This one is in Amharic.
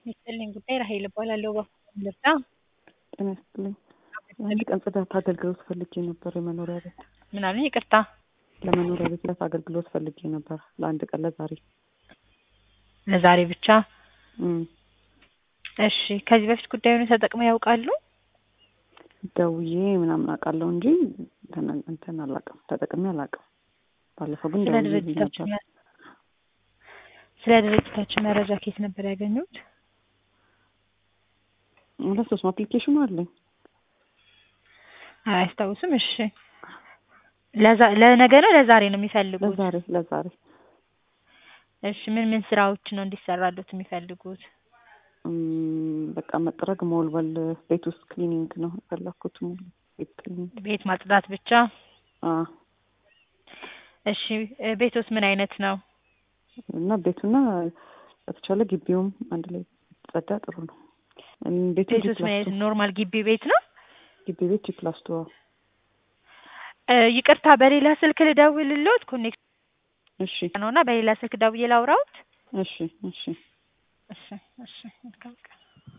ይስጥልኝ ጉዳይ ራሄል እባላለሁ። ልርዳ? ጤና ይስጥልኝ። አንድ ቀን ጽዳት አገልግሎት ፈልጌ ነበር የመኖሪያ ቤት። ምን አሉኝ? ይቅርታ። ለመኖሪያ ቤት አገልግሎት ፈልጌ ነበር ለአንድ ቀን ለዛሬ። ለዛሬ ብቻ? እሺ። ከዚህ በፊት ጉዳዩን ተጠቅመው ያውቃሉ? ደውዬ ምናምን አውቃለሁ እንጂ እንትን አላውቅም፣ ተጠቅሜ አላውቅም። ባለፈው ግን ደውዬ ነበር። ስለ ድርጅታችን መረጃ ከየት ነበር ያገኙት? ለሶስት አፕሊኬሽኑ አለኝ። አያስታውስም? እሺ። ለነገ ነው ለዛሬ ነው የሚፈልጉት? ለዛሬ። እሺ። ምን ስራዎች ነው እንዲሰራሉት የሚፈልጉት? በቃ መጥረግ፣ መወልወል፣ ቤት ውስጥ ክሊኒንግ ነው የፈለኩት። ቤት ክሊኒንግ፣ ቤት ማጽዳት ብቻ? እሺ። ቤት ውስጥ ምን አይነት ነው? እና ቤቱና በተቻለ ግቢውም አንድ ላይ ጸዳ ጥሩ ነው። ቤት ውስጥ ምን አይነት ኖርማል ግቢ ቤት ነው? ግቢ ቤት ፕላስ 2። ይቅርታ በሌላ ስልክ ልደውልልዎት? ኮኔክሽን እሺ ነውና በሌላ ስልክ ደውዬ ላውራዎት? እሺ። እሺ።